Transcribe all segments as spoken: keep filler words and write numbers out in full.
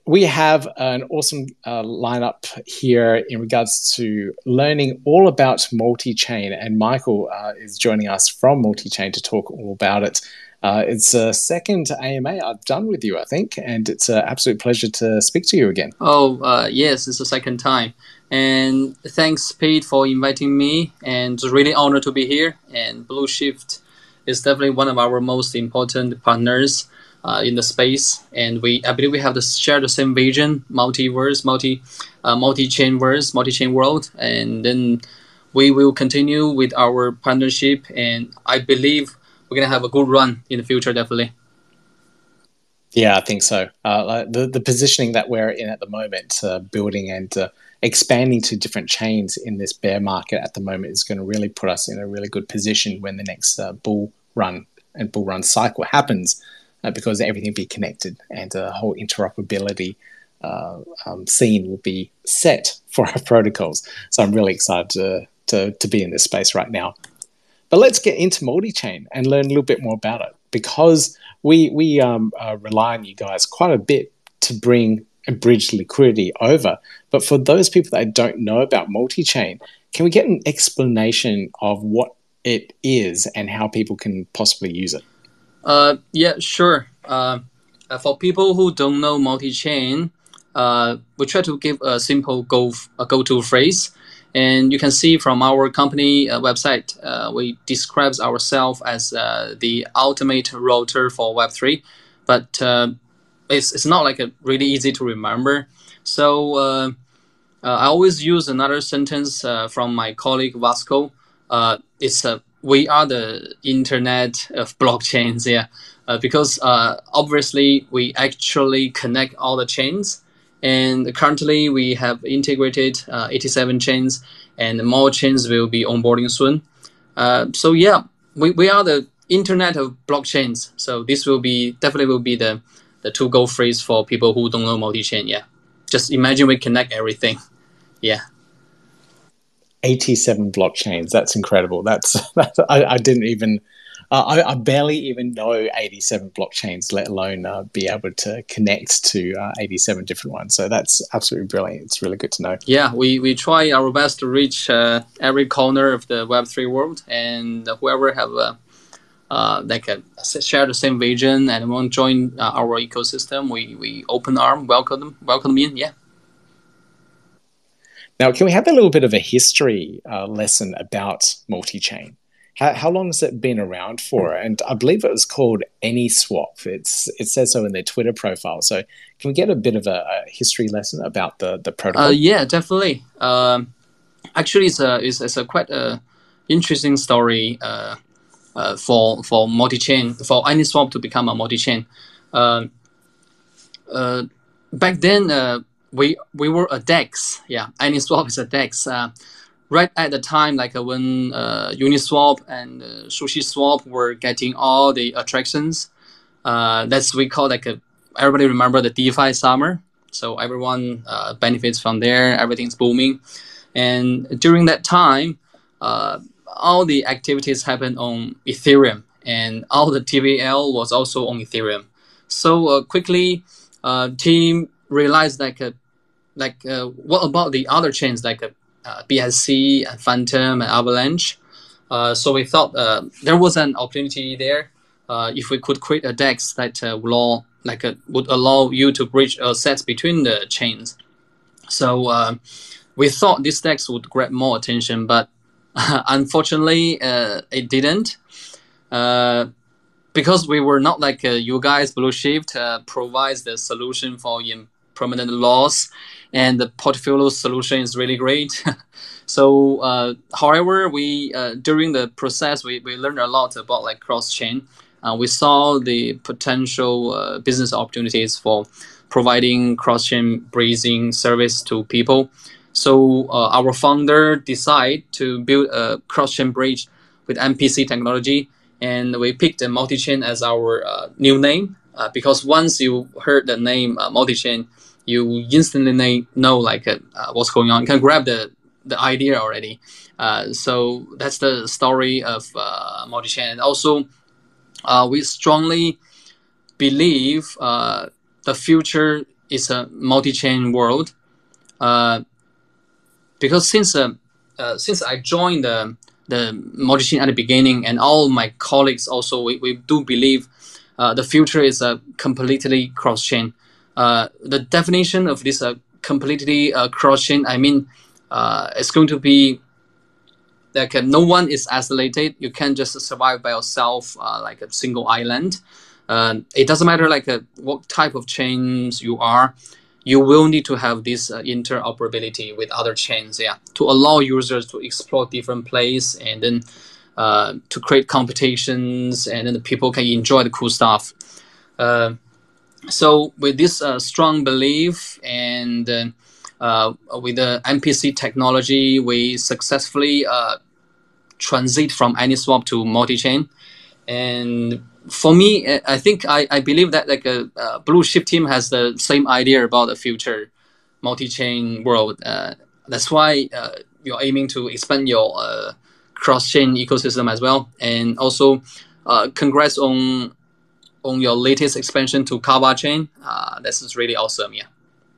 we have an awesome uh, lineup here in regards to learning all about multi-chain, and Michael uh, is joining us from multi-chain to talk all about it. Uh, it's a second A M A I've done with you, I think, and it's an absolute pleasure to speak to you again. Oh, uh, yes, it's the second time. And thanks, Pete, for inviting me. And it's really honored to be here. And Blueshift is definitely one of our most important partners uh, in the space. And we, I believe, we have to share the same vision: multiverse, multi, uh, multi-chain verse, multi-chain world. And then we will continue with our partnership. And I believe we're gonna have a good run in the future, definitely. Yeah, I think so. Uh, the the positioning that we're in at the moment, uh, building and uh, expanding to different chains in this bear market at the moment, is going to really put us in a really good position when the next uh, bull run and bull run cycle happens, uh, because everything will be connected and a whole interoperability uh, um, scene will be set for our protocols. So I'm really excited to, to to be in this space right now. But let's get into multi-chain and learn a little bit more about it, because we we um, uh, rely on you guys quite a bit to bring and bridge liquidity over. But for those people that don't know about multi-chain, can we get an explanation of what it is and how people can possibly use it? Uh, yeah, sure. Uh, uh, for people who don't know multi-chain, uh, we try to give a simple go a go-to phrase, and you can see from our company uh, website, uh, we describes ourselves as uh, the ultimate router for Web three, but uh, it's it's not like a really easy to remember. So uh, uh, I always use another sentence uh, from my colleague Vasco. Uh, it's a we are the internet of blockchains, yeah, uh, because uh, obviously we actually connect all the chains, and currently we have integrated uh, eighty-seven chains, and more chains will be onboarding soon. Uh, so yeah, we, we are the internet of blockchains. So this will be definitely will be the the to go phrase for people who don't know multi-chain. Yeah, just imagine we connect everything. Yeah. eighty-seven blockchains. That's incredible. That's, that's I, I didn't even, uh, I, I barely even know eighty-seven blockchains, let alone uh, be able to connect to uh, eighty-seven different ones. So that's absolutely brilliant. It's really good to know. Yeah, we, we try our best to reach uh, every corner of the Web three world, and whoever have a, uh, like a, share the same vision and want to join uh, our ecosystem, we, we open arm welcome them, welcome them in. Yeah. Now, can we have a little bit of a history uh, lesson about multi-chain? How, how long has it been around for? And I believe it was called AnySwap. It's it says so in their Twitter profile. So can we get a bit of a, a history lesson about the the protocol? Uh, yeah, definitely. Um, actually, it's a it's, it's a quite a interesting story uh, uh, for for multi-chain for AnySwap to become a multi-chain. Uh, uh, back then, uh, we we were a DEX. Yeah, AnySwap is a DEX. Uh, right at the time, like uh, when uh, Uniswap and uh, SushiSwap were getting all the attractions, uh, that's we call like a, everybody remember the DeFi summer. So everyone uh, benefits from there. Everything's booming, and during that time, uh, all the activities happened on Ethereum, and all the T V L was also on Ethereum. So uh, quickly, uh, team realized like uh, like uh, what about the other chains like uh, uh, B S C and Phantom and Avalanche? Uh, so we thought uh, there was an opportunity there uh, if we could create a DEX that uh, would, allow, like, uh, would allow you to bridge assets between the chains. So uh, we thought this DEX would grab more attention, but unfortunately uh, it didn't. Uh, because we were not like uh, you guys, Blueshift uh, provides the solution for impermanent loss, and the portfolio solution is really great. So, uh, however, we uh, during the process we, we learned a lot about like cross chain. Uh, we saw the potential uh, business opportunities for providing cross chain bridging service to people. So uh, our founder decided to build a cross chain bridge with M P C technology, and we picked the multi-chain as our uh, new name uh, because once you heard the name uh, multi-chain, you instantly know like uh, what's going on. You can grab the the idea already. Uh, so that's the story of uh, multi-chain. And also, uh, we strongly believe uh, the future it's a multi-chain world. Uh, because since uh, uh, since I joined the the multi-chain at the beginning, and all my colleagues also, we, we do believe uh, the future is a uh, completely cross-chain. Uh, the definition of this uh, completely uh, cross-chain, I mean, uh, it's going to be like uh, no one is isolated. You can't just survive by yourself uh, like a single island. Uh, it doesn't matter like uh, what type of chains you are. You will need to have this uh, interoperability with other chains, yeah, to allow users to explore different places, and then uh, to create competitions, and then the people can enjoy the cool stuff. Uh, so with this uh, strong belief, and uh, uh, with the M P C technology, we successfully uh, transit from AnySwap to multi-chain. And for me, I think I, I believe that like a, a Blue Shift team has the same idea about the future multi-chain world. Uh, that's why uh, you're aiming to expand your uh, cross-chain ecosystem as well. And also, uh, congrats on on your latest expansion to Kava chain. Uh, this is really awesome. Yeah.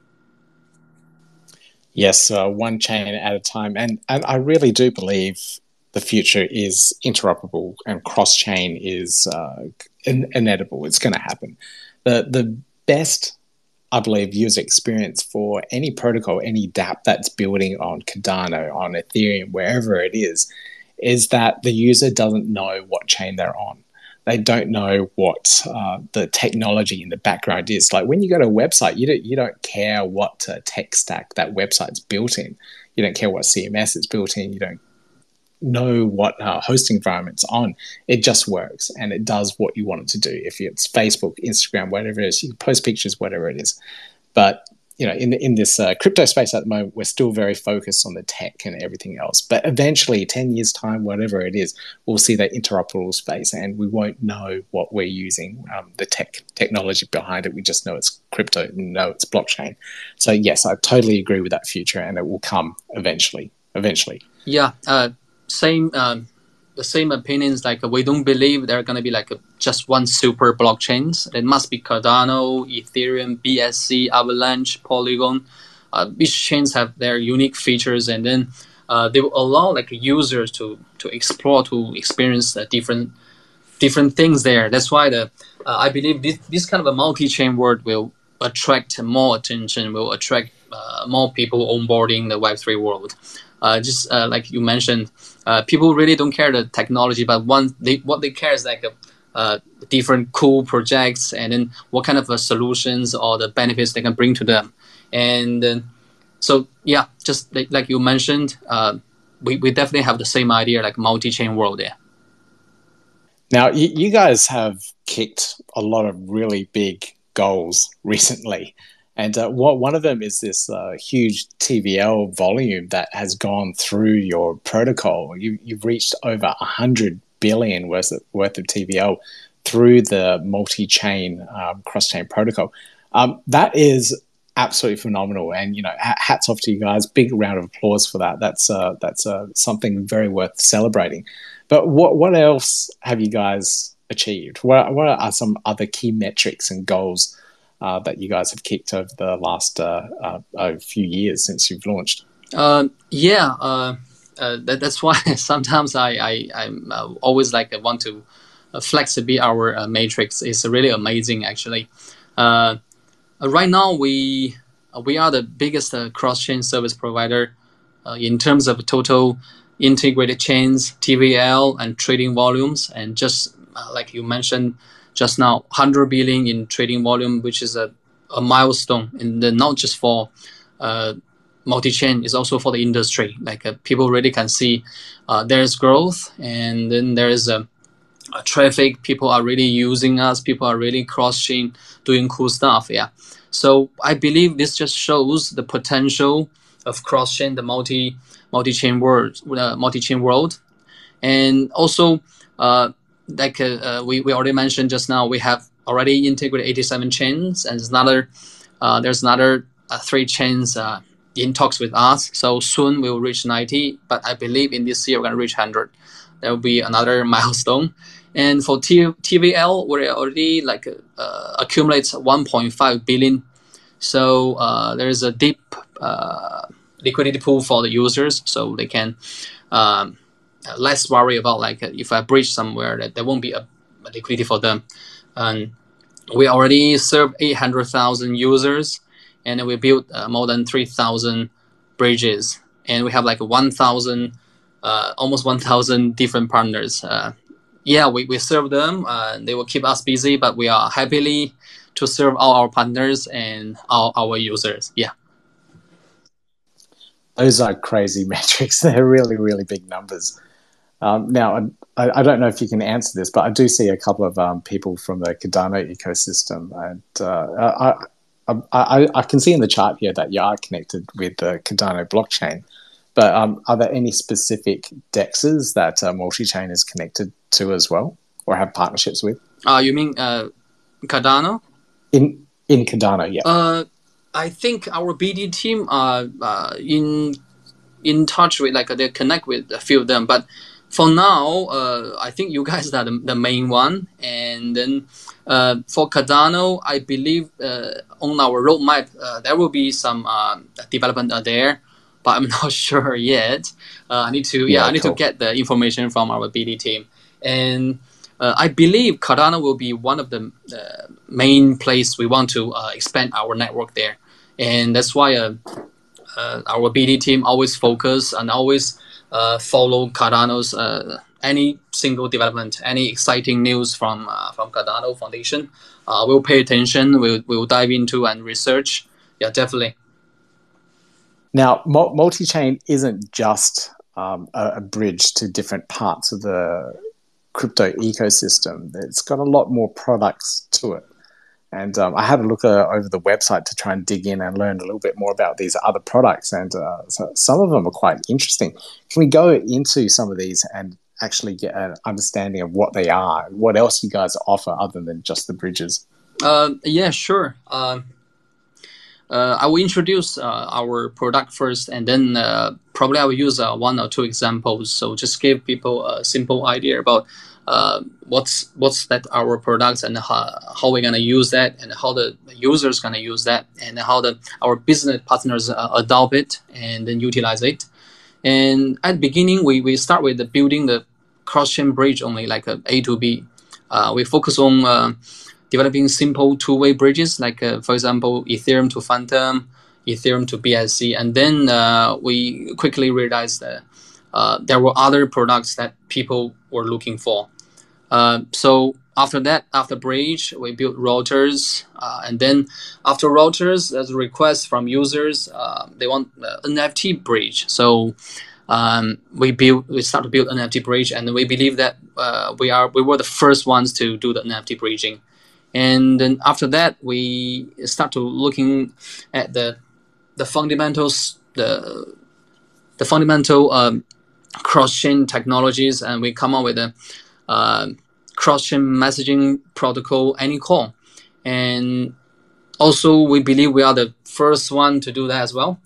Yes, uh, one chain at a time, and and I really do believe the future is interoperable and cross-chain is uh, in- inevitable. It's going to happen. The the best, I believe, user experience for any protocol, any dApp that's building on Cardano, on Ethereum, wherever it is, is that the user doesn't know what chain they're on. They don't know what uh, the technology in the background is. Like when you go to a website, you don't you don't care what uh, tech stack that website's built in. You don't care what C M S it's built in. You don't know what uh, hosting environment it's on. It just works and it does what you want it to do. If it's Facebook, Instagram, whatever it is, you post pictures, whatever it is. But you know, in in this uh, crypto space at the moment, we're still very focused on the tech and everything else. But eventually, ten years time, whatever it is, we'll see that interoperable space, and we won't know what we're using, um, the tech technology behind it. We just know it's crypto, and know it's blockchain. So yes, I totally agree with that future, and it will come eventually. Eventually. Yeah. Uh, same. Um, the same opinions. Like we don't believe there are gonna be like a, just one super blockchains. It must be Cardano, Ethereum, B S C, Avalanche, Polygon. Uh, each chains have their unique features, and then uh, they will allow like users to to explore, to experience uh, different different things there. That's why the uh, I believe this this kind of a multi-chain world will attract more attention, will attract uh, more people onboarding the Web three world. Uh, just uh, like you mentioned, uh, people really don't care the technology, but one they what they care is like a, uh, different cool projects, and then what kind of uh, solutions or the benefits they can bring to them. And uh, so yeah, just like, like you mentioned, uh, we, we definitely have the same idea, like multi-chain world there. Now, you, you guys have kicked a lot of really big goals recently. And uh, what, one of them is this uh, huge T V L volume that has gone through your protocol. You, you've reached over one hundred billion worth of, worth of T V L through the multi-chain, um, cross-chain protocol. Um, that is absolutely phenomenal. And, you know, hats off to you guys. Big round of applause for that. That's, uh, that's uh, something very worth celebrating. But what, what else have you guys achieved? What, what are some other key metrics and goals Uh, that you guys have kicked over the last uh, uh, uh, few years since you've launched? Uh, yeah, uh, uh, that, that's why sometimes I, I I'm uh, always like I want to uh, flex a bit our uh, matrix. It's really amazing actually. Uh, right now we uh, we are the biggest uh, cross-chain service provider uh, in terms of total integrated chains, T V L, and trading volumes, and just uh, like you mentioned just now, one hundred billion in trading volume, which is a, a milestone, and not just for uh, multi-chain, it's also for the industry. Like uh, people really can see uh, there's growth, and then there's a, a traffic. People are really using us. People are really cross-chain, doing cool stuff. Yeah. So I believe this just shows the potential of cross-chain, the multi multi-chain world, uh, multi-chain world, and also. Uh, Like uh, uh, we, we already mentioned just now, we have already integrated eighty-seven chains, and there's another uh, there's another uh, three chains uh, in talks with us. So soon we will reach ninety, but I believe in this year we're gonna reach one hundred. That will be another milestone. And for T- TV L, we already like uh, accumulates one point five billion So uh, there is a deep uh, liquidity pool for the users, so they can um, less worry about like if I breach somewhere that there won't be a, a liquidity for them. And we already serve eight hundred thousand users, and we built uh, more than three thousand bridges, and we have like one thousand, uh, almost one thousand different partners. Uh, yeah, we, we serve them. Uh, they will keep us busy, but we are happily to serve all our partners and all our users. Yeah. Those are crazy metrics. They're really, really big numbers. Um, now, I, I don't know if you can answer this, but I do see a couple of um, people from the Cardano ecosystem, and uh, I, I, I, I can see in the chart here that you are connected with the Cardano blockchain. But um, are there any specific D E Xs that uh, Multichain is connected to as well, or have partnerships with? Uh, you mean uh, Cardano? In in Cardano, yeah. Uh, I think our B D team are uh, in in touch with, like they connect with a few of them, but for now, uh, I think you guys are the, the main one. And then uh, for Cardano, I believe uh, on our roadmap uh, there will be some uh, development uh, there, but I'm not sure yet. Uh, I need to yeah, yeah I need cool. to get the information from our B D team. And uh, I believe Cardano will be one of the uh, main place we want to uh, expand our network there, and that's why uh, uh, our B D team always focus and always uh, follow Cardano's uh, any single development, any exciting news from uh, from Cardano Foundation. Uh, we'll pay attention. We'll we'll dive into and research. Yeah, definitely. Now, multi-chain isn't just um, a, a bridge to different parts of the crypto ecosystem. It's got a lot more products to it. And um, I had a look uh, over the website to try and dig in and learn a little bit more about these other products. And uh, so some of them are quite interesting. Can we go into some of these and actually get an understanding of what they are, what else you guys offer other than just the bridges? Uh, yeah, sure. Uh, uh, I will introduce uh, our product first, and then uh, probably I will use uh, one or two examples. So just give people a simple idea about uh, what's what's that our products and how, how we're gonna use that, and how the users gonna use that, and how the our business partners uh, adopt it and then utilize it. And at the beginning, we, we start with the building the cross-chain bridge only, like a A to B. Uh, we focus on uh, developing simple two-way bridges, like, uh, for example, Ethereum to Phantom, Ethereum to B S C. And then uh, we quickly realized that uh, there were other products that people were looking for. Uh, so after that, after bridge, we built routers. Uh, and then after routers, there's a request from users. Uh, they want uh, N F T bridge. So um, we build, we start to build N F T bridge, and we believe that uh, we are we were the first ones to do the N F T bridging. And then after that, we start to looking at the the fundamentals, the the fundamental um, cross-chain technologies, and we come up with a uh, cross-chain messaging protocol, Anycall. And also, we believe we are the first one to do that as well.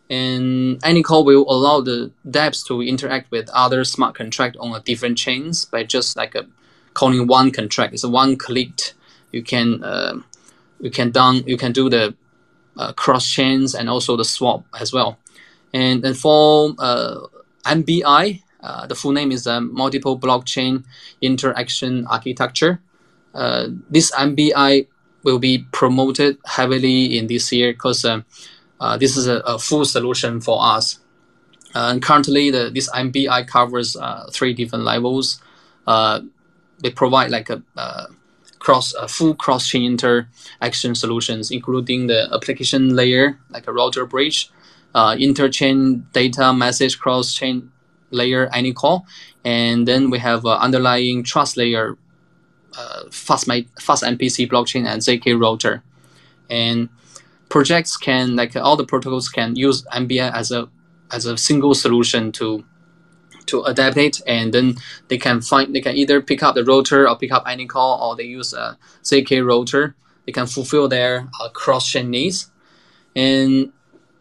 And Anycall will allow the dApps to interact with other smart contract on a different chains by just like a calling one contract. It's a one click. You can uh, you can done you can do the uh, cross chains and also the swap as well. And then for uh, M B I, uh, the full name is uh, Multiple Blockchain Interaction Architecture. Uh, this M B I will be promoted heavily in this year because uh, uh, this is a, a full solution for us. Uh, and currently, the, this M B I covers uh, three different levels. Uh, they provide like a uh, cross uh, full cross-chain interaction solutions, including the application layer, like a router bridge, uh, interchain data message cross-chain layer, Anycall, and then we have uh, underlying trust layer, uh, fast fast M P C blockchain and Z K router. And projects can, like all the protocols can use M B I as a as a single solution to to adapt it, and then they can find they can either pick up the router or pick up Anycall, or they use a Z K router. They can fulfill their uh, cross-chain needs. And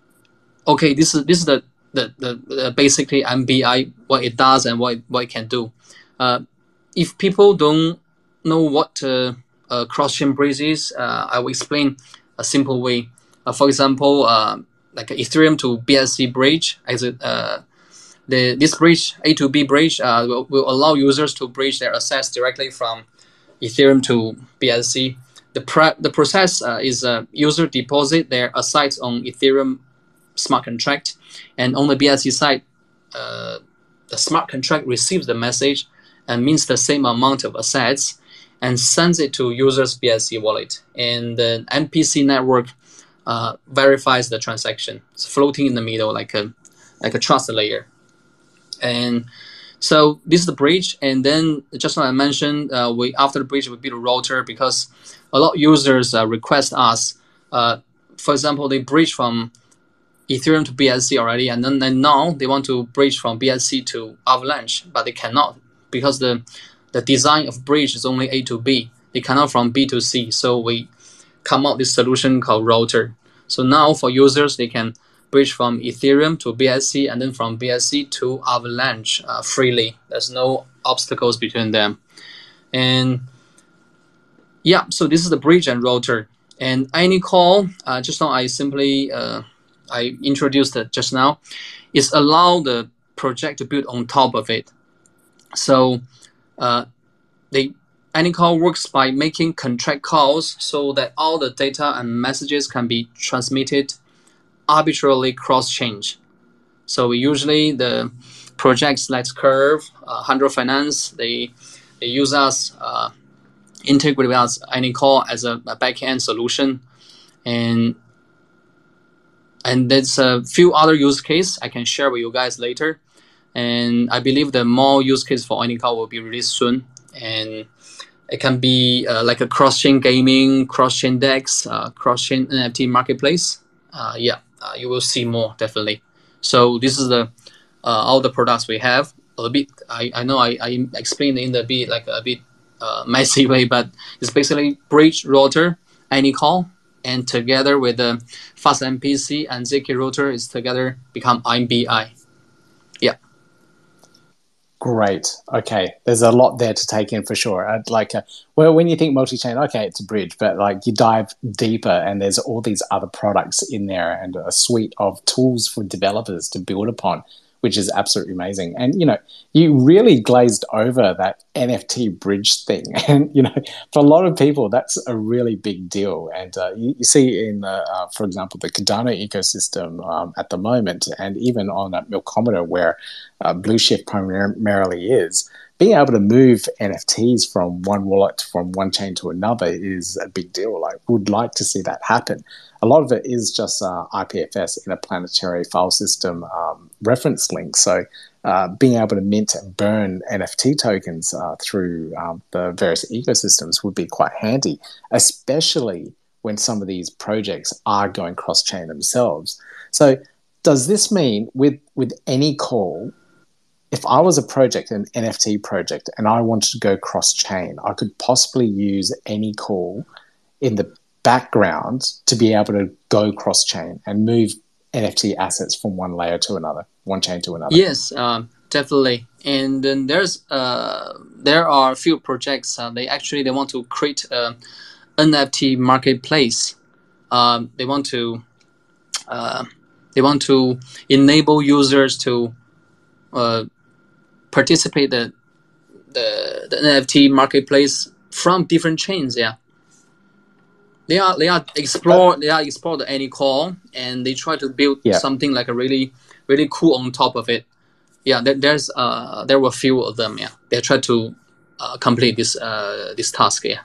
okay, this is this is the the, the, the basically M B I, what it does and what it, what it can do. Uh, if people don't know what uh, uh, cross-chain bridge is, uh, I will explain a simple way. Uh, for example, uh, like Ethereum to B S C bridge, as a, uh, the this bridge A to B bridge uh, will, will allow users to bridge their assets directly from Ethereum to B S C. The pre- the process uh, is uh, user deposit their assets on Ethereum smart contract, and on the B S C side, uh, the smart contract receives the message and means the same amount of assets and sends it to user's B S C wallet. And the M P C network uh, verifies the transaction. It's floating in the middle like a like a trust layer. And so this is the bridge. And then just like I mentioned, uh, we after the bridge we build a router because a lot of users uh, request us. Uh, for example, they bridge from Ethereum to B S C already, and then and now they want to bridge from B S C to Avalanche, but they cannot because the the design of bridge is only A to B. They cannot from B to C. So we come out this solution called router. So now for users, they can bridge from Ethereum to B S C and then from B S C to Avalanche uh, freely. There's no obstacles between them. And yeah, so this is the bridge and router. And AnyCall, uh, just now I simply uh, I introduced it just now, is allow the project to build on top of it. So uh, they AnyCall works by making contract calls so that all the data and messages can be transmitted arbitrarily cross-chain. So usually the projects like Curve, uh, Hundred Finance, they they use us, uh, integrate with us AnyCall as a, a backend solution, and and there's a few other use cases I can share with you guys later. And I believe the more use case for AnyCall will be released soon, and it can be uh, like a cross-chain gaming, cross-chain DEX, uh, cross-chain N F T marketplace. Uh, yeah, uh, you will see more definitely. So this is the uh, all the products we have. A bit, I, I know I, I explained in the bit like a bit uh, messy way, but it's basically bridge, router, AnyCall, and together with the fast M P C and Z K router is together become I B I. Yeah. Great. Okay, there's a lot there to take in for sure. I'd like, a, well, when you think multi-chain, okay, it's a bridge, but like you dive deeper, and there's all these other products in there, and a suite of tools for developers to build upon, which is absolutely amazing. And you know, you really glazed over that N F T bridge thing, and you know, for a lot of people, that's a really big deal. And uh, you, you see in, uh, uh, for example, the Cardano ecosystem um, at the moment, and even on uh, Milkometer, where uh, Blueshift primarily is, being able to move N F Ts from one wallet, from one chain to another is a big deal. Like, would like to see that happen. A lot of it is just uh, I P F S, interplanetary file system um, reference link. So uh, being able to mint and burn N F T tokens uh, through um, the various ecosystems would be quite handy, especially when some of these projects are going cross-chain themselves. So does this mean with, with AnyCall, if I was a project, an N F T project, and I wanted to go cross-chain, I could possibly use AnyCall in the background to be able to go cross-chain and move N F T assets from one layer to another, one chain to another? Yes, um, definitely. And then there's uh, there are a few projects. Uh, they actually they want to create an N F T marketplace. Um, they want to uh, they want to enable users to uh, participate the, the the N F T marketplace from different chains. Yeah. They are they are explore they are explore the AnyCall, and they try to build yeah. something like a really really cool on top of it. Yeah, there, there's uh there were a few of them. Yeah, they tried to uh, complete this uh this task. Yeah.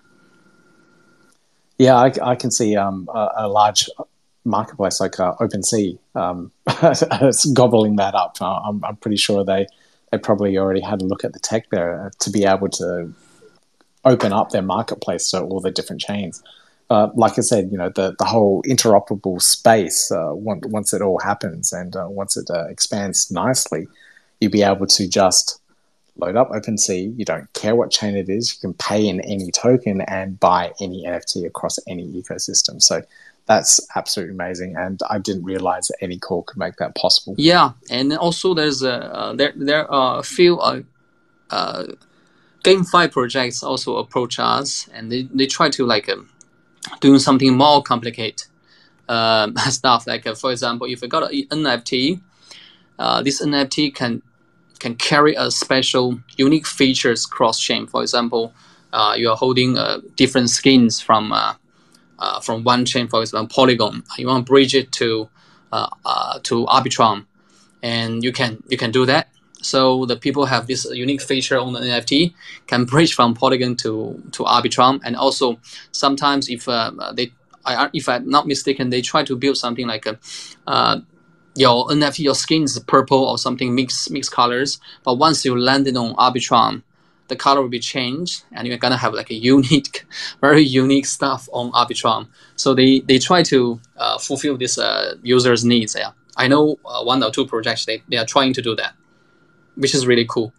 Yeah, I, I can see um a, a large marketplace like uh, OpenSea um gobbling that up. I'm I'm pretty sure they they probably already had a look at the tech there to be able to open up their marketplace to all the different chains. Uh, like I said, you know, the, the whole interoperable space, uh, once, once it all happens and uh, once it uh, expands nicely, you'll be able to just load up OpenSea. You don't care what chain it is. You can pay in any token and buy any N F T across any ecosystem. So that's absolutely amazing. And I didn't realize that AnyCall could make that possible. Yeah, and also there's a, uh, there, there are a few uh, uh, GameFi projects also approach us, and they, they try to like um, doing something more complicated. um, stuff. Like uh, for example, if you got an N F T, uh, this N F T can can carry a special unique features cross chain. For example, uh, you are holding uh, different skins from uh, uh, from one chain, for example, Polygon. You want to bridge it to uh, uh, to Arbitrum, and you can you can do that. So the people have this unique feature on the N F T, can bridge from Polygon to to Arbitrum, and also sometimes if uh, they, I, if I'm not mistaken, they try to build something like a, uh, your N F T, your skin is purple or something mixed mixed colors, but once you land it on Arbitrum, the color will be changed, and you're gonna have like a unique, very unique stuff on Arbitrum. So they they try to uh, fulfill this uh, users' needs. Yeah, I know uh, one or two projects they, they are trying to do that, which is really cool.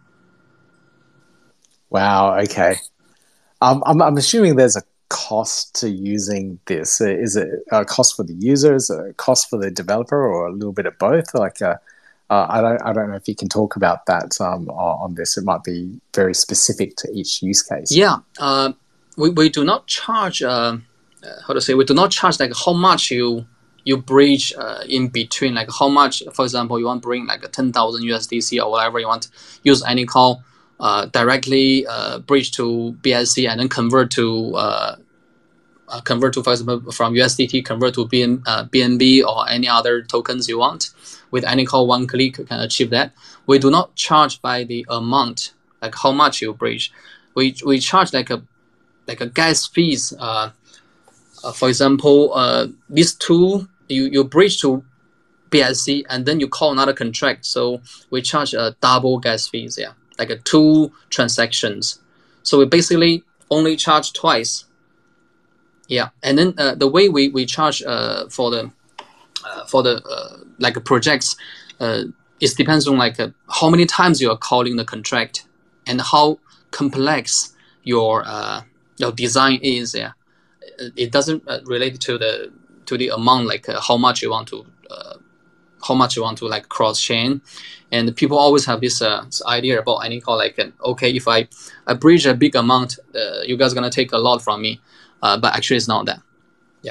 Wow. Okay. Um, I'm I'm assuming there's a cost to using this. Is it a cost for the users, a cost for the developer, or a little bit of both? Like, uh, uh, I don't I don't know if you can talk about that um, on this. It might be very specific to each use case. Yeah. Uh, we we do not charge. Uh, uh, how to say? We do not charge like how much you. You bridge uh, in between, like how much, for example, you want to bring like a ten thousand U S D C or whatever you want to use AnyCall uh, directly uh, bridge to B S C and then convert to uh, uh, convert to, for example, from U S D T convert to B N, uh, B N B or any other tokens you want. With AnyCall, one click you can achieve that. We do not charge by the amount, like how much you bridge. We we charge like a like a gas fees. Uh, uh, for example, uh, these two. You, you bridge to B S C and then you call another contract. So we charge a double gas fees, yeah, like a two transactions. So we basically only charge twice. Yeah, and then uh, the way we, we charge uh, for the uh, for the uh, like projects, uh, it depends on like uh, how many times you are calling the contract and how complex your uh, your design is. Yeah, it doesn't uh, relate to the to the amount, like uh, how much you want to uh, how much you want to like cross chain. And people always have this, uh, this idea about AnyCall, like uh, okay, if I, I bridge a big amount, uh, you guys are gonna take a lot from me, uh, but actually it's not that. Yeah.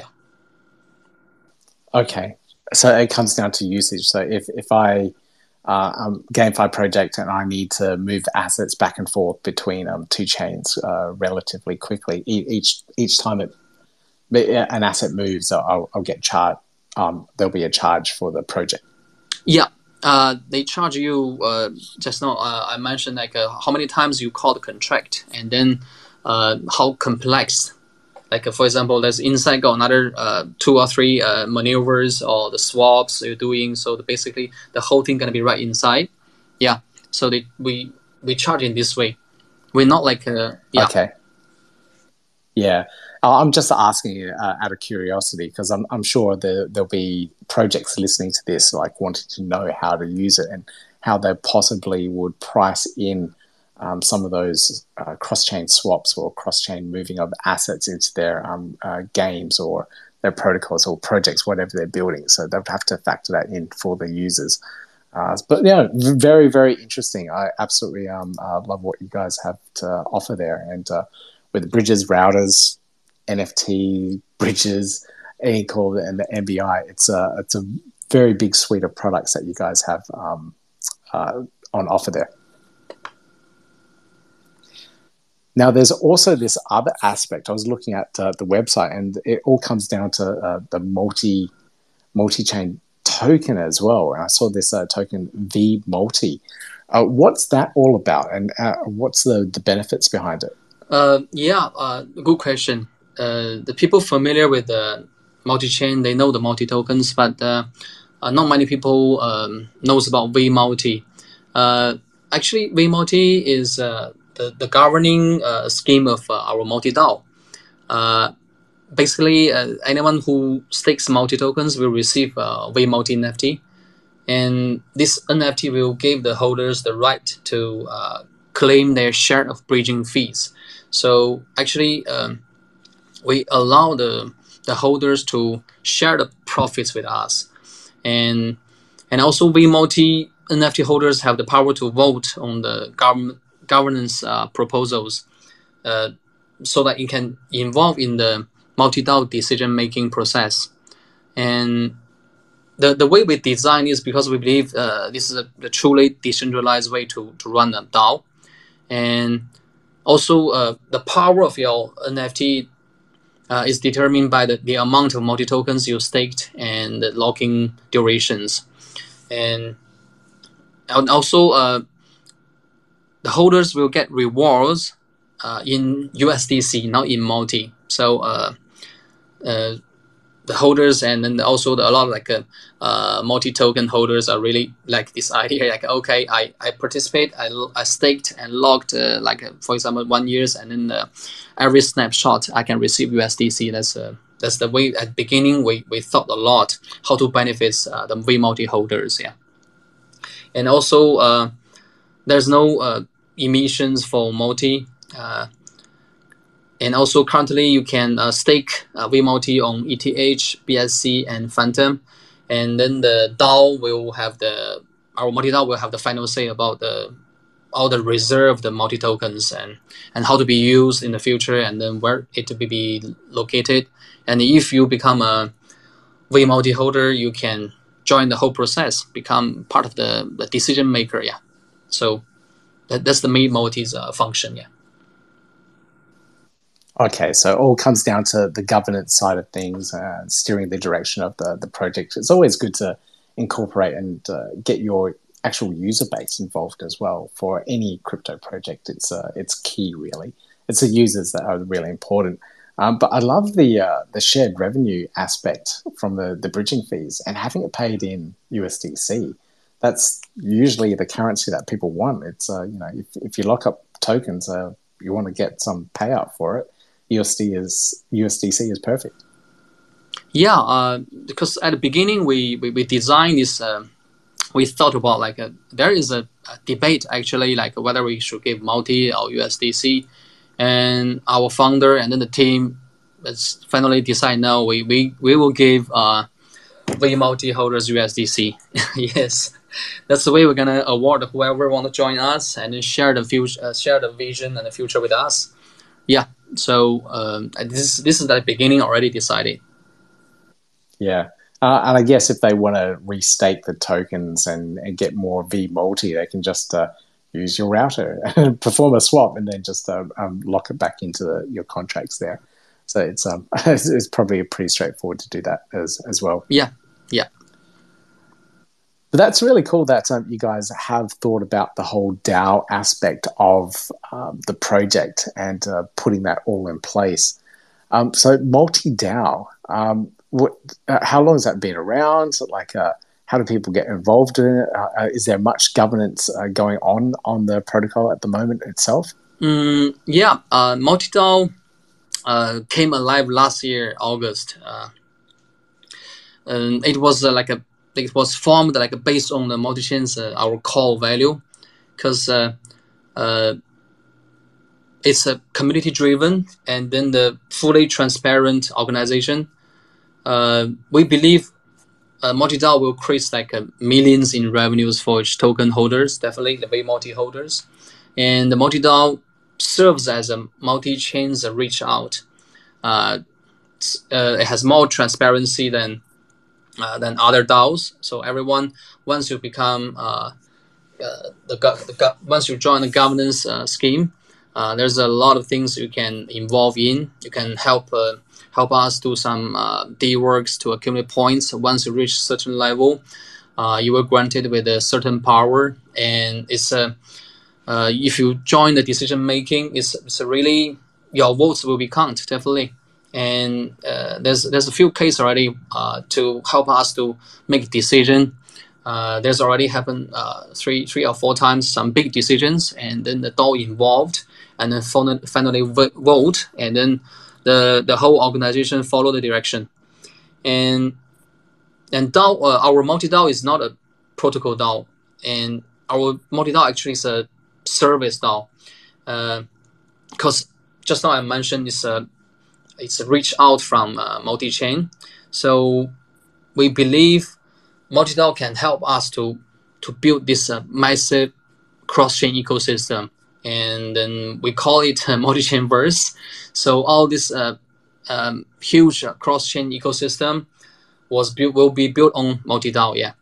Okay, so it comes down to usage. So if if I uh, um, GameFi project and I need to move assets back and forth between um, two chains uh, relatively quickly, e- each each time it an asset moves, I'll, I'll get charged. Um, there'll be a charge for the project. Yeah, uh, they charge you. Uh, just now, uh, I mentioned like uh, how many times you call the contract, and then uh, how complex. Like uh, for example, there's inside got another uh, two or three uh, maneuvers or the swaps you're doing. So the, basically, the whole thing gonna be right inside. Yeah. So they, we we charge in this way. We're not like uh, yeah. Okay. Yeah. I'm just asking you uh, out of curiosity because I'm, I'm sure there, there'll be projects listening to this like wanting to know how to use it and how they possibly would price in um, some of those uh, cross-chain swaps or cross-chain moving of assets into their um, uh, games or their protocols or projects, whatever they're building. So they'll have to factor that in for the users. Uh, but yeah, very, very interesting. I absolutely um, uh, love what you guys have to offer there. And uh, with bridges, routers, N F T, bridges, AnyCall, and the M B I. It's a it's a very big suite of products that you guys have um, uh, on offer there. Now, there's also this other aspect. I was looking at uh, the website, and it all comes down to uh, the multi multi-chain token as well. And I saw this uh, token V Multi. Uh, what's that all about, and uh, what's the, the benefits behind it? Uh, yeah, uh, good question. Uh, the people familiar with the multi-chain, they know the multi-tokens, but uh, uh, not many people um, knows about V Multi. Uh, actually, V Multi is uh, the, the governing uh, scheme of uh, our multi-DAO. Uh, basically, uh, anyone who stakes multi-tokens will receive uh, V Multi N F T. And this N F T will give the holders the right to uh, claim their share of bridging fees. So actually, um, we allow the the holders to share the profits with us, and and also V Multi N F T holders have the power to vote on the government governance uh, proposals, uh, so that it can involve in the multi-DAO decision making process. And the, the way we design is because we believe uh, this is a, a truly decentralized way to, to run a DAO. And also uh, the power of your N F T uh, is determined by the, the amount of multi-tokens you staked and the locking durations. And, and also uh, the holders will get rewards uh, in U S D C, not in multi. So uh, uh, the holders and then also the, a lot of like uh, uh, multi-token holders are really like this idea, like, okay, I, I participate, I, I staked and logged uh, like, uh, for example, one years, and then uh, every snapshot I can receive U S D C. That's uh, that's the way at the beginning we, we thought a lot how to benefit uh, the V multi holders, yeah. And also uh, there's no uh, emissions for multi. Uh, And also currently you can uh, stake uh, V multi on E T H, B S C, and Phantom, and then the DAO will have the our multi DAO will have the final say about the all the reserve the multi tokens and and how to be used in the future, and then where it to be, be located. And if you become a V multi holder, you can join the whole process, become part of the, the decision maker. Yeah, so that, that's the V multi's uh, function. Yeah. Okay, so it all comes down to the governance side of things, uh, steering the direction of the, the project. It's always good to incorporate and uh, get your actual user base involved as well. For any crypto project, it's uh, it's key, really. It's the users that are really important. Um, but I love the uh, the shared revenue aspect from the, the bridging fees and having it paid in U S D C. That's usually the currency that people want. It's uh, you know, if, if you lock up tokens, uh, you want to get some payout for it. U S D is U S D C is perfect. Yeah, uh, because at the beginning we we, we designed this. Uh, we thought about like a, there is a, a debate actually, like whether we should give multi or U S D C, and our founder and then the team let's finally decide no, we we, we will give uh, V multi holders U S D C. Yes, that's the way we're gonna award whoever want to join us and then share the future, uh, share the vision and the future with us. Yeah. So um, this this is the beginning already decided. Yeah, uh, and I guess if they want to restake the tokens and, and get more V multi, they can just uh, use your router and perform a swap, and then just uh, um, lock it back into the, your contracts there. So it's um it's, it's probably pretty straightforward to do that as as well. Yeah, yeah. But that's really cool that um, you guys have thought about the whole DAO aspect of um, the project and uh, putting that all in place. Um, so multi-DAO, um, what, uh, how long has that been around? Like, uh, how do people get involved in it? Uh, is there much governance uh, going on on the protocol at the moment itself? Mm, yeah, uh, multi-DAO uh, came alive last year, August. Uh, and it was uh, like a it was formed like based on the multi-chain's uh, our core value, because uh, uh, it's a community driven and then the fully transparent organization. Uh, we believe uh, multi-DAO will create like uh, millions in revenues for each token holders, definitely the V multi holders, and the multi-DAO serves as a multi-chain's reach out. Uh, uh, it has more transparency than Uh, than other DAOs. So everyone, once you become uh, uh, the, the once you join the governance uh, scheme, uh, there's a lot of things you can involve in. You can help uh, help us do some uh, D works to accumulate points. Once you reach a certain level, uh, you were granted with a certain power, and it's a uh, uh, if you join the decision making, it's it's a really your votes will be counted definitely. And uh, there's there's a few cases already uh, to help us to make decision. Uh, there's already happened uh, three three or four times some big decisions, and then the DAO involved, and then finally vote, and then the the whole organization follow the direction. And and DAO, uh, our multi-DAO is not a protocol DAO, and our multi-DAO actually is a service DAO, because uh, just now I mentioned it's a It's a reach out from uh, multi-chain. So we believe multi-DAO can help us to to build this uh, massive cross-chain ecosystem, and then we call it uh, multi-chain verse. So all this uh, um, huge uh, cross-chain ecosystem was built will be built on multi-DAO. Yeah.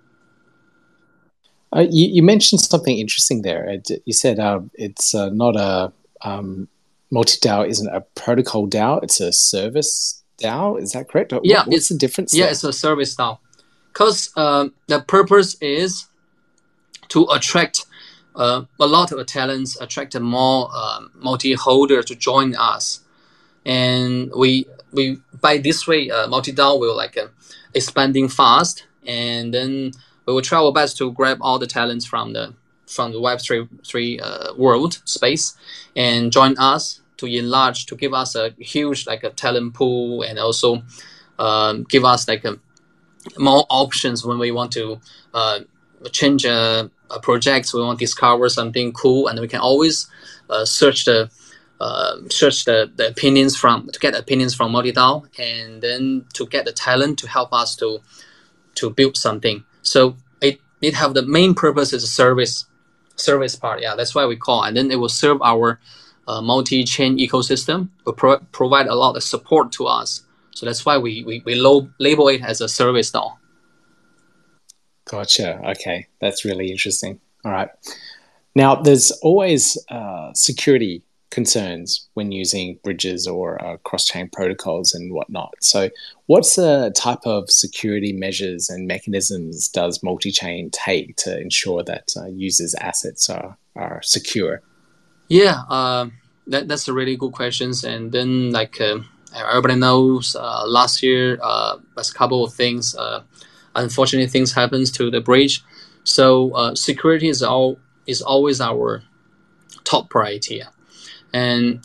Uh, you, you mentioned something interesting there. You said uh, it's uh, not a um, multi-DAO isn't a protocol DAO; it's a service DAO. Is that correct? Yeah, what, what's the difference yeah, there? it's a service DAO, because uh, the purpose is to attract uh, a lot of talents, attract more uh, multi-holder to join us, and we we by this way, uh, multi-DAO will like uh, expanding fast, and then we will try our best to grab all the talents from the from the Web three three uh, world space, and join us to enlarge, to give us a huge like a talent pool, and also um, give us like a, more options when we want to uh, change a, a project. We want to discover something cool, and we can always uh, search the uh, search the, the opinions from to get opinions from multi-DAO, and then to get the talent to help us to to build something. So it it have the main purpose is a service service part. Yeah, that's why we call. And then it will serve our uh, multi-chain ecosystem. Will pro- provide a lot of support to us. So that's why we we, we low, label it as a service DAO. Gotcha. Okay, that's really interesting. All right. Now, there's always uh, security concerns when using bridges or uh, cross-chain protocols and whatnot. So what's the type of security measures and mechanisms does multi-chain take to ensure that uh, users' assets are, are secure? Yeah, uh, that, that's a really good question. And then like uh, everybody knows uh, last year, uh, there's a couple of things, uh, unfortunately things happens to the bridge. So uh, security is all is always our top priority. And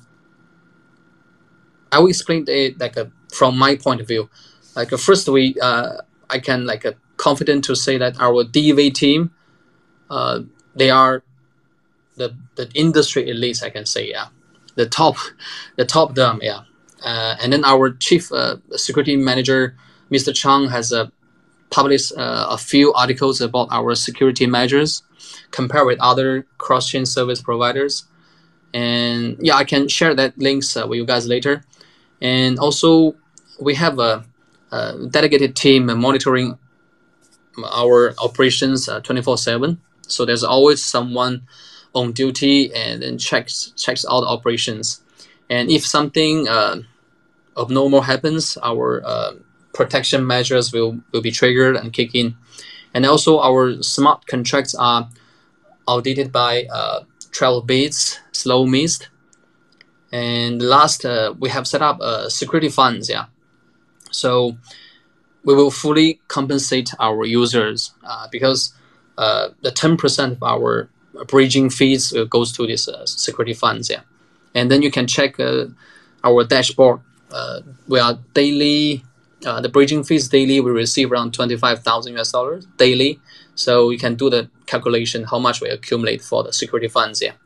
I will explain it like a, from my point of view. Like uh, first, we uh, I can like uh, confident to say that our D V team, uh, they are the the industry elites. I can say, yeah, the top, the top them, yeah. Uh, and then our chief uh, security manager, Mister Chang, has uh, published uh, a few articles about our security measures compared with other cross-chain service providers. And yeah, I can share that links uh, with you guys later. And also, we have a, a dedicated team monitoring our operations uh, twenty-four seven. So there's always someone on duty and then checks checks all the operations. And if something uh, abnormal happens, our uh, protection measures will, will be triggered and kick in. And also, our smart contracts are audited by uh, Trailbits, Slow Mist. And last, uh, we have set up uh, security funds. Yeah, so we will fully compensate our users uh, because uh, the ten percent of our bridging fees uh, goes to this uh, security funds. Yeah, and then you can check uh, our dashboard. Uh, we are daily. Uh, the bridging fees daily we receive around twenty-five thousand U S dollars daily. So you can do the calculation how much we accumulate for the security funds. Yeah.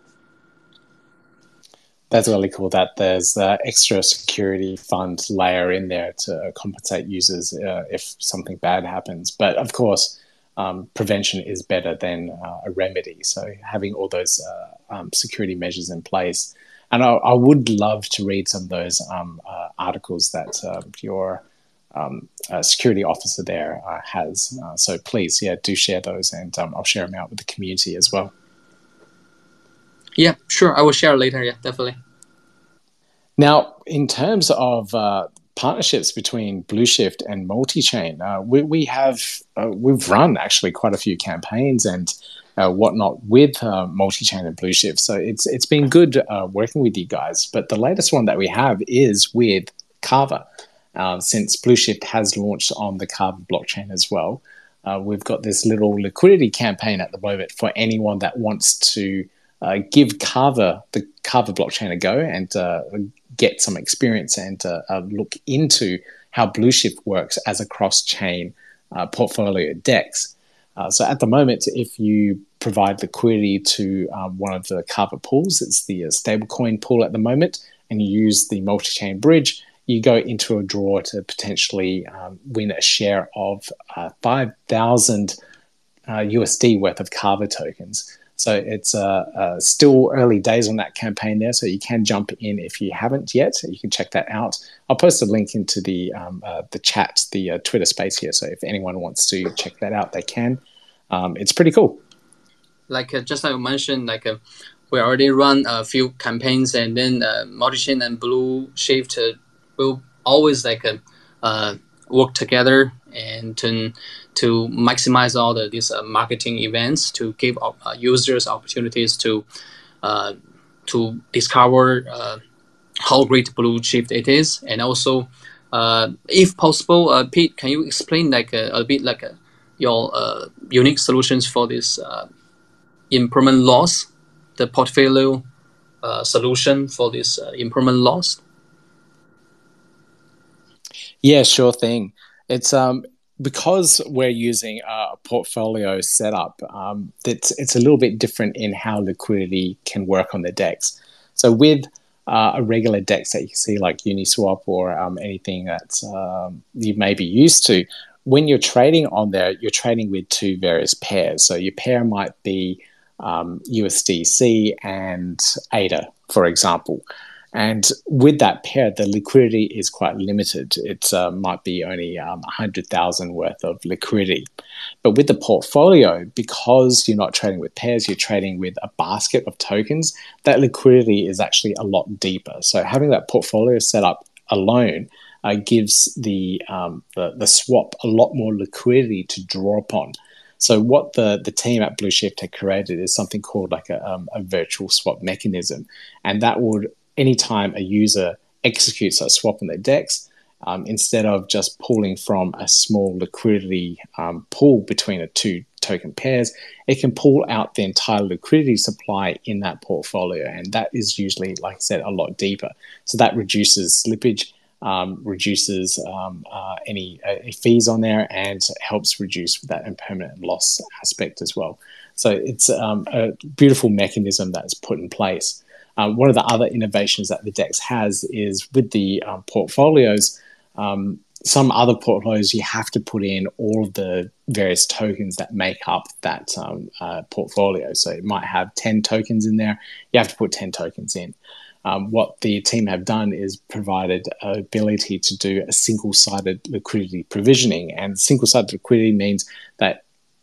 That's really cool that there's the extra security fund layer in there to compensate users uh, if something bad happens. But of course, um, prevention is better than uh, a remedy. So having all those uh, um, security measures in place. And I, I would love to read some of those um, uh, articles that uh, your um, uh, security officer there uh, has. Uh, so please, yeah, do share those, and um, I'll share them out with the community as well. Yeah, sure. I will share later. Yeah, definitely. Now, in terms of uh, partnerships between Blueshift and Multichain, uh, we, we have uh, we've run actually quite a few campaigns and uh, whatnot with uh, Multichain and Blueshift. So it's it's been good uh, working with you guys. But the latest one that we have is with Kava. Uh, since Blueshift has launched on the Kava blockchain as well, uh, we've got this little liquidity campaign at the moment for anyone that wants to uh, give Kava, the Kava blockchain, a go and uh, get some experience and uh, uh, look into how Blueshift works as a cross-chain uh, portfolio DEX. Uh, so at the moment, if you provide liquidity to um, one of the Kava pools, it's the uh, stablecoin pool at the moment, and you use the multi-chain bridge, you go into a draw to potentially um, win a share of uh, five thousand uh, U S D worth of Kava tokens. So it's uh, uh, still early days on that campaign there. So you can jump in if you haven't yet. You can check that out. I'll post a link into the um, uh, the chat, the uh, Twitter space here. So if anyone wants to check that out, they can. Um, it's pretty cool. Like uh, just like you mentioned, like uh, we already run a few campaigns, and then uh, Multichain and Blue Shift uh, will always like uh, uh, work together and to, to maximize all the these uh, marketing events to give uh, users opportunities to uh, to discover uh, how great Blue Shift it is, and also uh, if possible, uh, Pete, can you explain like a, a bit like a, your uh, unique solutions for this uh, impermanent loss, the portfolio uh, solution for this uh, impermanent loss? Yeah, sure thing. It's um because we're using a portfolio setup. Um, it's it's a little bit different in how liquidity can work on the DEX. So with uh, a regular DEX that you see like Uniswap or um, anything that um, you may be used to, when you're trading on there, you're trading with two various pairs. So your pair might be um, U S D C and A D A, for example. And with that pair, the liquidity is quite limited. It uh, might be only um, one hundred thousand worth of liquidity. But with the portfolio, because you're not trading with pairs, you're trading with a basket of tokens, that liquidity is actually a lot deeper. So having that portfolio set up alone uh, gives the, um, the, the swap a lot more liquidity to draw upon. So what the, the team at Blue Shift had created is something called like a, um, a virtual swap mechanism. And that would, anytime a user executes a swap on their DEX, um, instead of just pulling from a small liquidity um, pool between the two token pairs, it can pull out the entire liquidity supply in that portfolio. And that is usually, like I said, a lot deeper. So that reduces slippage, um, reduces um, uh, any uh, fees on there, and helps reduce that impermanent loss aspect as well. So it's um, a beautiful mechanism that's put in place. Um, one of the other innovations that the DEX has is with the um, portfolios, um, some other portfolios, you have to put in all of the various tokens that make up that um, uh, portfolio. So it might have ten tokens in there. You have to put ten tokens in. Um, what the team have done is provided an ability to do a single-sided liquidity provisioning. And single-sided liquidity means that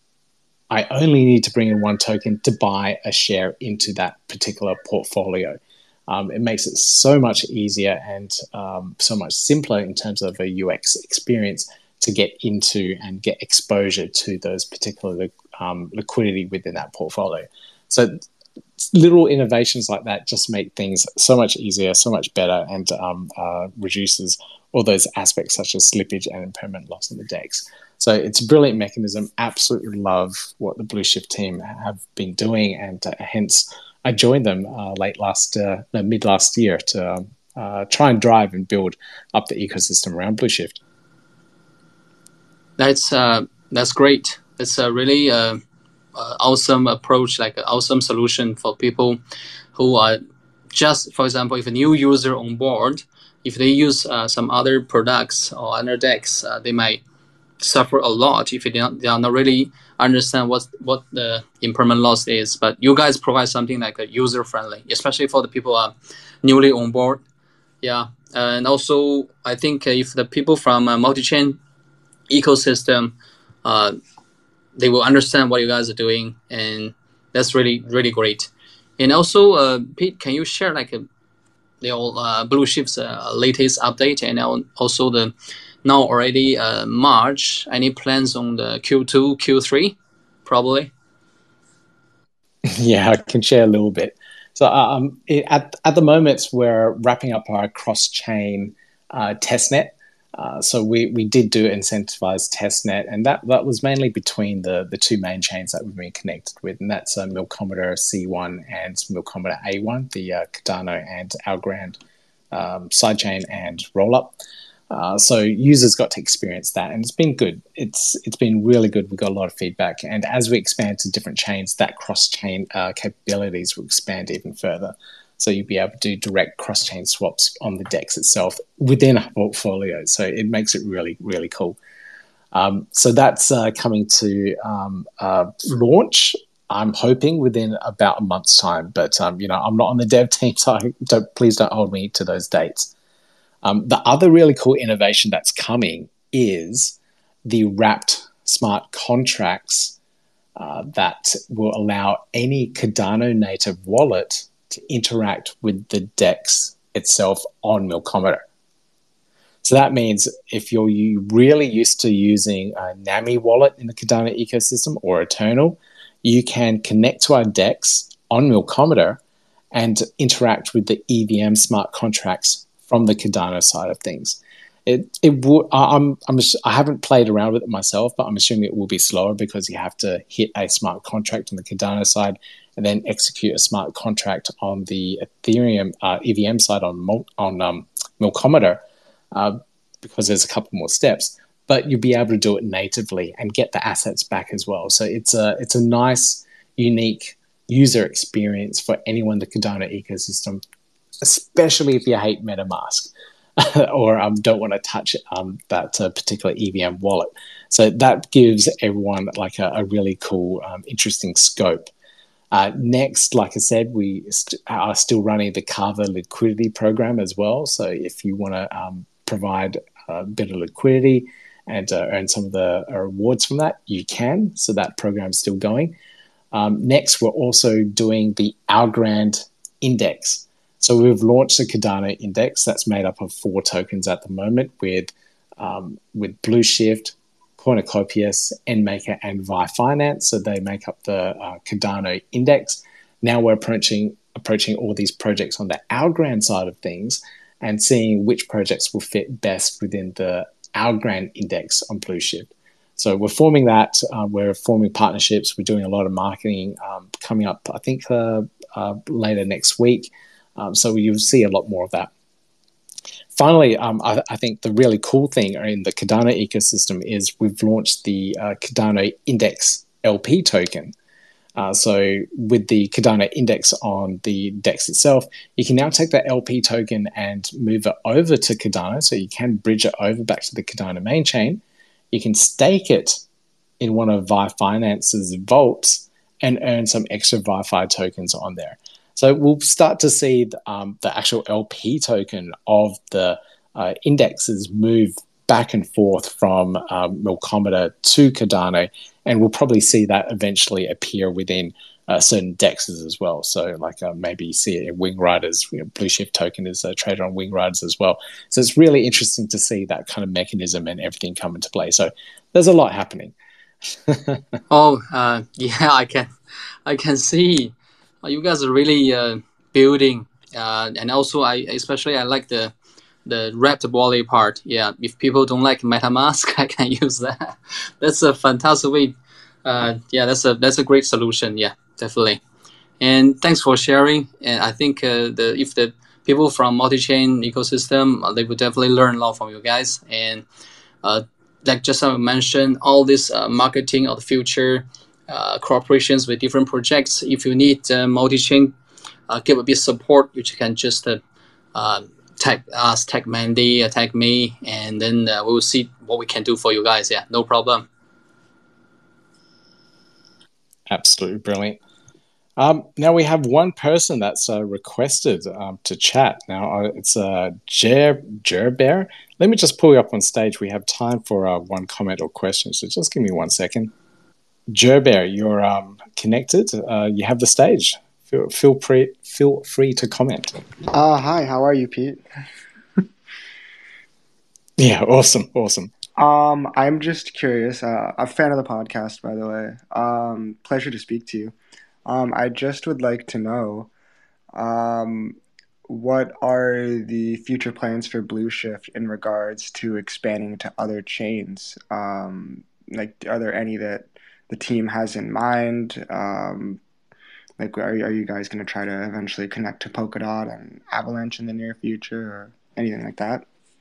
I only need to bring in one token to buy a share into that particular portfolio. Um, it makes it so much easier and um, so much simpler in terms of a U X experience to get into and get exposure to those particular um, liquidity within that portfolio. So little innovations like that just make things so much easier, so much better, and um, uh, reduces all those aspects such as slippage and impermanent loss on the DEX. So it's a brilliant mechanism. Absolutely love what the Blue Shift team have been doing, and uh, hence I joined them uh, late last, uh, no, mid last year to uh, try and drive and build up the ecosystem around Blue Shift. That's uh, that's great. It's a really uh, uh, awesome approach, like an awesome solution for people who are just, for example, if a new user on board, if they use uh, some other products or other DEX, uh, they might suffer a lot if they don't, they don't really understand what what the impermanent loss is. But you guys provide something like a user friendly, especially for the people who are newly on board. Yeah, and also I think if the people from a multi-chain ecosystem, uh, they will understand what you guys are doing, and that's really really great. And also, uh, Pete, can you share like a, the old uh, Blue Shift's uh, latest update, and also the now already uh, March, any plans on the Q two, Q three, probably? Yeah, I can share a little bit. So um, it, at, at the moment, we're wrapping up our cross-chain uh, testnet. Uh, so we, we did do incentivized testnet, and that, that was mainly between the, the two main chains that we've been connected with, and that's uh, Milkometer C one and Milkometer A one, the uh, Cardano and Algorand um, sidechain and rollup. Uh, so users got to experience that, and it's been good. It's it's been really good. We got a lot of feedback, and as we expand to different chains, that cross-chain uh, capabilities will expand even further. So you'll be able to do direct cross-chain swaps on the DEX itself within a portfolio. So it makes it really really cool. Um, so that's uh, coming to um, uh, launch I'm hoping within about a month's time, but um, you know, I'm not on the dev team, so I don't, please don't hold me to those dates. Um, the other really cool innovation that's coming is the wrapped smart contracts uh, that will allow any Cardano native wallet to interact with the DEX itself on Milkometer. So that means if you're really used to using a Nami wallet in the Cardano ecosystem or Eternal, you can connect to our DEX on Milkometer and interact with the E V M smart contracts from the Cardano side of things. It it would I'm I'm I haven't played around with it myself, but I'm assuming it will be slower because you have to hit a smart contract on the Cardano side and then execute a smart contract on the Ethereum uh, E V M side on on um, Milkometer. Uh, because there's a couple more steps, but you'll be able to do it natively and get the assets back as well. So it's a it's a nice, unique user experience for anyone in the Cardano ecosystem, especially if you hate MetaMask or um, don't want to touch um, that uh, particular E V M wallet. So that gives everyone like a, a really cool, um, interesting scope. Uh, next, like I said, we st- are still running the Kava liquidity program as well. So if you want to um, provide a bit of liquidity and uh, earn some of the rewards from that, you can. So that program is still going. Um, next, we're also doing the Algorand index. So we've launched the Cardano index that's made up of four tokens at the moment with um, with Blueshift, Cornucopias, EnMaker, and Vi Finance. So they make up the uh, Cardano index. Now we're approaching approaching all these projects on the Algorand side of things and seeing which projects will fit best within the Algorand index on Blueshift. So we're forming that. Uh, we're forming partnerships. We're doing a lot of marketing um, coming up, I think, uh, uh, later next week. Um, so you'll see a lot more of that. Finally, um, I, I think the really cool thing in the Cardano ecosystem is we've launched the uh, Cardano Index L P token. Uh, so with the Cardano Index on the DEX itself, you can now take that L P token and move it over to Cardano. So you can bridge it over back to the Cardano main chain. You can stake it in one of Vi Finance's vaults and earn some extra ViFi tokens on there. So we'll start to see the, um, the actual L P token of the uh, indexes move back and forth from um, Milkometer to Cardano, and we'll probably see that eventually appear within uh, certain dexes as well. So like uh, maybe see it in Wing Riders, you know, Blueshift token is uh, traded on Wing Riders as well. So it's really interesting to see that kind of mechanism and everything come into play. So there's a lot happening. oh, uh, yeah, I can, I can see. You guys are really uh, building, uh, and also I especially I like the the wrapped wallet part. Yeah, if people don't like MetaMask, I can use that. That's a fantastic way. Uh, yeah, that's a that's a great solution. Yeah, definitely. And thanks for sharing. And I think uh, the if the people from multi-chain ecosystem, uh, they would definitely learn a lot from you guys. And uh, like just I mentioned, all this uh, marketing of the future. Uh, cooperations with different projects. If you need uh, multi-chain uh, capability support, you can just uh, uh, tag us, tag Mandy, uh, tag me, and then uh, we will see what we can do for you guys. Yeah, no problem. Absolutely brilliant. Um, now we have one person that's uh, requested um, to chat. Now uh, it's uh, Jer Jerbear. Let me just pull you up on stage. We have time for uh, one comment or question, so just give me one second. Jerbear, you're um, connected. Uh, you have the stage. Feel, feel free. Feel free to comment. Uh, hi. How are you, Pete? Yeah, awesome, awesome. Um, I'm just curious. Uh, I'm a fan of the podcast, by the way. Um, pleasure to speak to you. Um, I just would like to know, um, what are the future plans for Blueshift in regards to expanding to other chains? Um, like, are there any that the team has in mind? Um, like, are are you guys going to try to eventually connect to Polkadot and Avalanche in the near future, or anything like that?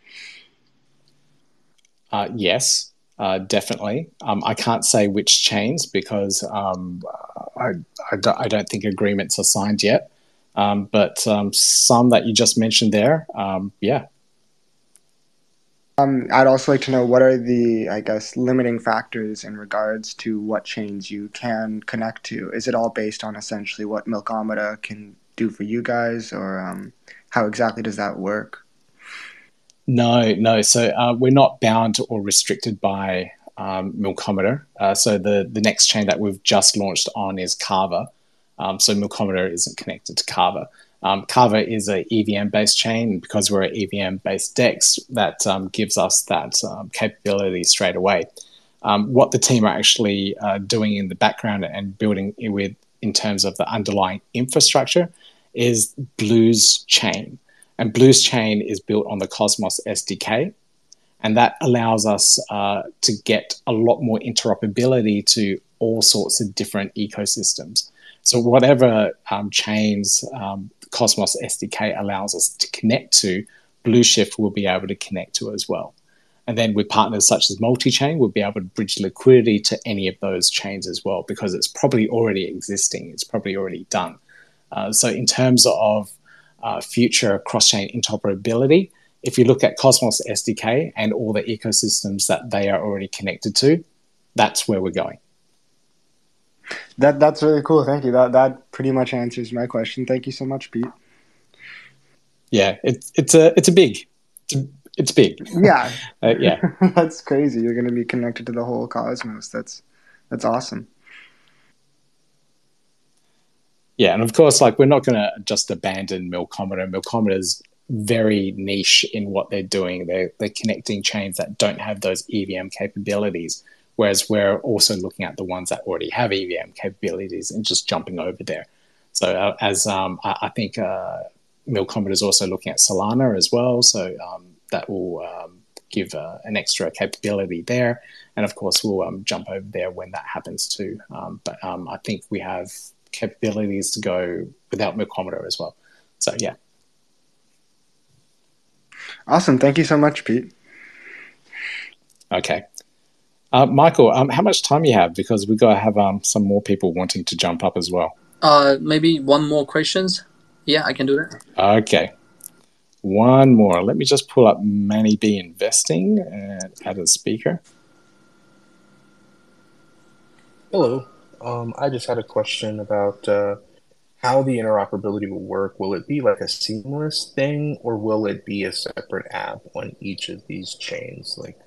Uh, yes, uh, definitely. Um, I can't say which chains because um, I, I, don't, I don't think agreements are signed yet. Um, but um, some that you just mentioned there, um, yeah. Um, I'd also like to know what are the, I guess, limiting factors in regards to what chains you can connect to. Is it all based on essentially what Milkomeda can do for you guys, or um, how exactly does that work? No, no. So uh, we're not bound or restricted by um, Milkomeda. Uh, so the, the next chain that we've just launched on is Kava. Um, so Milkomeda isn't connected to Kava. Um, Kava is a E V M-based chain. Because we're an E V M-based DEX, that um, gives us that um, capability straight away. Um, what the team are actually uh, doing in the background and building with in terms of the underlying infrastructure is Blues Chain. And Blues Chain is built on the Cosmos S D K, and that allows us uh, to get a lot more interoperability to all sorts of different ecosystems. So whatever um, chains um, Cosmos S D K allows us to connect to, Blueshift will be able to connect to as well. And then with partners such as Multichain, we'll be able to bridge liquidity to any of those chains as well, because it's probably already existing. It's probably already done. Uh, so in terms of uh, future cross-chain interoperability, if you look at Cosmos S D K and all the ecosystems that they are already connected to, that's where we're going. That that's really cool. Thank you. That that pretty much answers my question. Thank you so much, Pete. Yeah, it's it's a it's a big, it's, a, it's big. Yeah, uh, yeah. That's crazy. You're going to be connected to the whole cosmos. That's that's awesome. Yeah, and of course, like we're not going to just abandon Milkomeda. Milkomeda is very niche in what they're doing. They're they're connecting chains that don't have those E V M capabilities, whereas we're also looking at the ones that already have E V M capabilities and just jumping over there. So uh, as um, I, I think uh, Milkomeda is also looking at Solana as well, so um, that will um, give uh, an extra capability there. And of course, we'll um, jump over there when that happens too. Um, but um, I think we have capabilities to go without Milkomeda as well. So yeah. Awesome. Thank you so much, Pete. Okay. Uh, Michael, um, how much time you have? Because we've got to have um, some more people wanting to jump up as well. Uh, maybe one more questions. Yeah, I can do that. Okay. One more. Let me just pull up Manny B Investing and add a speaker. Hello. Um, I just had a question about uh, how the interoperability will work. Will it be like a seamless thing, or will it be a separate app on each of these chains? Like,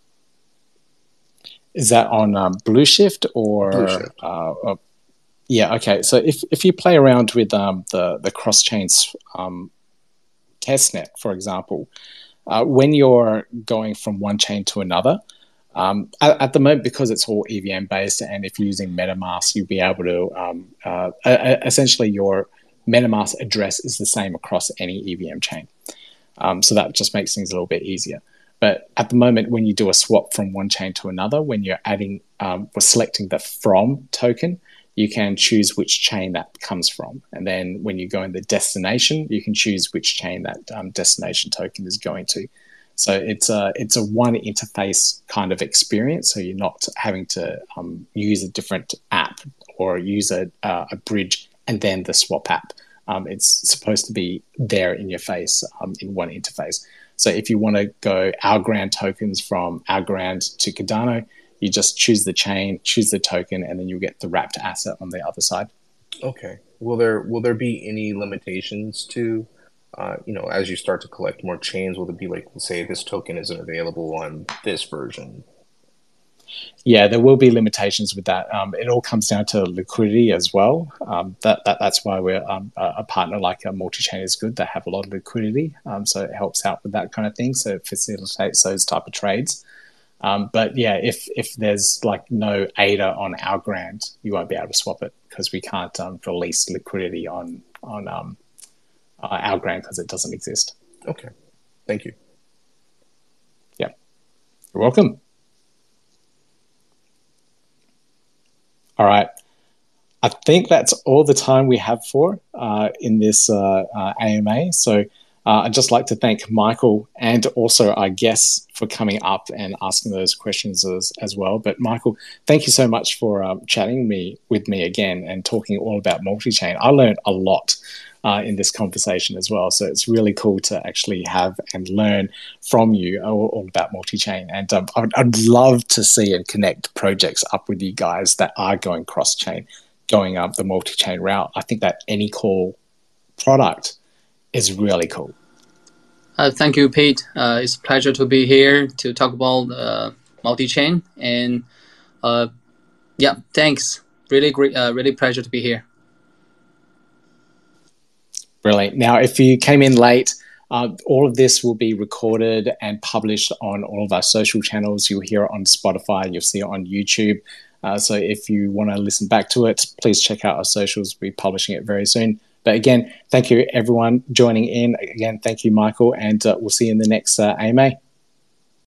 is that on um, Blueshift or? Blueshift. Uh, uh, yeah. Okay. So if if you play around with um, the the cross chains um, testnet, for example, uh, when you're going from one chain to another. Um, at, at the moment, because it's all E V M based, and if you're using MetaMask, you'll be able to um, uh, uh, essentially your MetaMask address is the same across any E V M chain. Um, so that just makes things a little bit easier. But at the moment, when you do a swap from one chain to another, when you're adding um, or selecting the from token, you can choose which chain that comes from. And then when you go in the destination, you can choose which chain that um, destination token is going to. So it's a it's a one interface kind of experience. So you're not having to um, use a different app or use a, uh, a bridge and then the swap app. Um, it's supposed to be there in your face um, in one interface. So if you want to go Algorand tokens from Algorand to Cardano, you just choose the chain, choose the token, and then you get the wrapped asset on the other side. Okay. Will there will there be any limitations to? Uh, you know, as you start to collect more chains, will it be like, say, this token isn't available on this version? Yeah, there will be limitations with that. Um, it all comes down to liquidity as well. Um, that, that That's why we're um, a partner like a Multichain is good. They have a lot of liquidity, um, so it helps out with that kind of thing. So it facilitates those type of trades. Um, but yeah, if if there's like no A D A on Algorand, you won't be able to swap it because we can't um, release liquidity on on um, Uh, Algorand because it doesn't exist. Okay, thank you. Yeah, you're welcome. All right, I think that's all the time we have for uh, in this uh, uh, A M A. So Uh, I'd just like to thank Michael and also our guests for coming up and asking those questions as, as well. But Michael, thank you so much for um, chatting me with me again and talking all about multi-chain. I learned a lot uh, in this conversation as well. So it's really cool to actually have and learn from you all, all about multi-chain. And um, I'd, I'd love to see and connect projects up with you guys that are going cross-chain, going up the multi-chain route. I think that AnyCall product is really cool. Uh, thank you, Pete. Uh, it's a pleasure to be here to talk about uh, multi-chain. And uh, yeah, thanks. Really great, uh, really pleasure to be here. Brilliant. Now, if you came in late, uh, all of this will be recorded and published on all of our social channels. You'll hear it on Spotify. You'll see it on YouTube. Uh, so if you want to listen back to it, please check out our socials. We'll be publishing it very soon. But again, thank you, everyone, joining in. Again, thank you, Michael, and uh, we'll see you in the next uh, A M A.